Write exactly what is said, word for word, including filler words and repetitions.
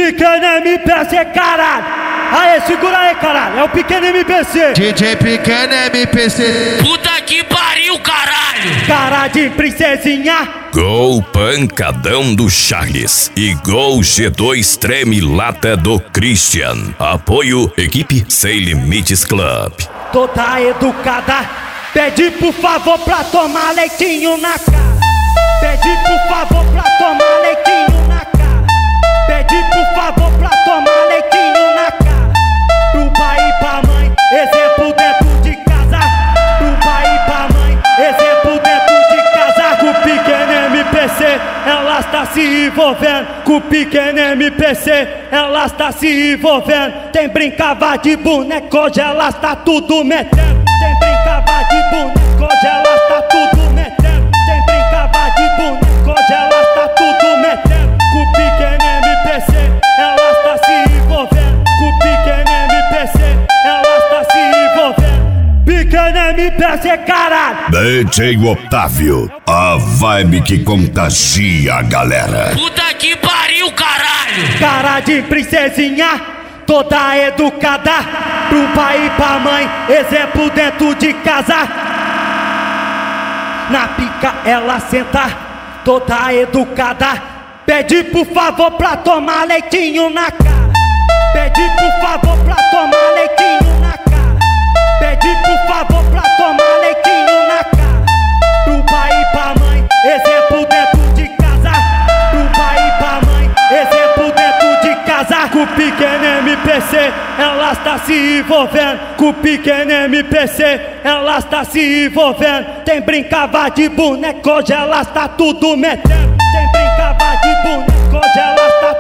Pequeno M P C, caralho. Aê, segura aí, caralho. É o Pequeno M P C. D J Pequeno M P C. Puta que pariu, caralho. Cara de princesinha. Gol pancadão do Charles e gol G dois treme lata do Christian. Apoio equipe Sem Limites Club. Toda educada, pede por favor pra tomar leitinho na cara. Pede por favor pra tomar leitinho na cara. Pede por favor pra tomar leitinho na cara. Pro pai e pra mãe, exemplo dentro de casa. Pro pai e pra mãe, exemplo dentro de casa. Com o Pequeno M P C, ela está se envolvendo. Com o Pequeno M P C, ela está se envolvendo. Tem brincava de boneco, hoje ela está tudo metendo. Tem brincava de boneco, hoje ela está tudo metendo. Tem brincava de boneco, hoje ela está tudo metendo. Com o Pequeno M P C, ela está se envolvendo. Com o Pequeno M P C, ela está se envolvendo. Pequeno M P C, caralho. D J Otávio, a vibe que contagia a galera. Puta que pariu, caralho. Cara de princesinha, toda educada. Pro pai e pra mãe, exemplo dentro de casa. Na pica ela senta, toda educada. Pede por favor pra tomar leitinho na cara. Pede por favor pra tomar leitinho na cara. Pede por favor pra tomar leitinho na cara. Pro pai e pra mãe, exemplo dentro de casa. Pro pai e pra mãe, exemplo dentro de casa. Com o Pequeno M P C, ela está se envolvendo. Com o Pequeno M P C, ela está se envolvendo. Tem brincava de boneco, hoje ela está tudo metendo. Tem brincava de boneco, hoje ela está